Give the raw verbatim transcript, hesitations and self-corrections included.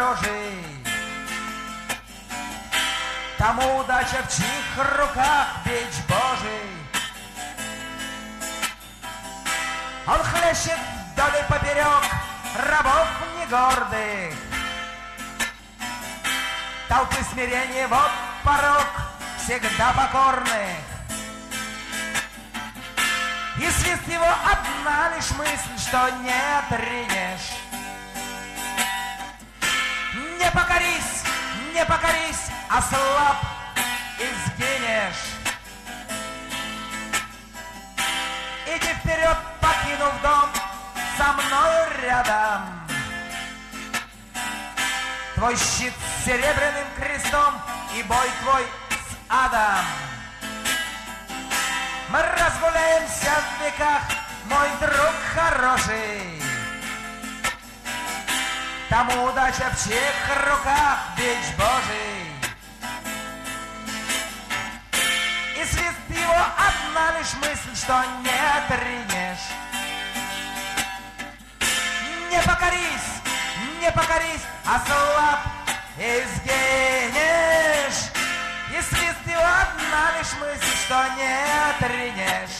хороший. Тому удача, в чьих руках бич Божий. Он хлещет вдоль и поперек рабов негордых. Толпы смирения, вот порог всегда покорных. И свист его одна лишь мысль, что не отринешь. Не покорись, не покорись, ослаб и сгинешь. Иди вперед, покинув дом, со мною рядом. Твой щит с серебряным крестом и бой твой с адом. Мы разгуляемся в веках, мой друг хороший. Тому удача, в чьих руках бич Божий. И свист его одна лишь мысль, что не отринешь. Не покорись, не покорись, ослаб и сгинешь. И свист его одна лишь мысль, что не отринешь.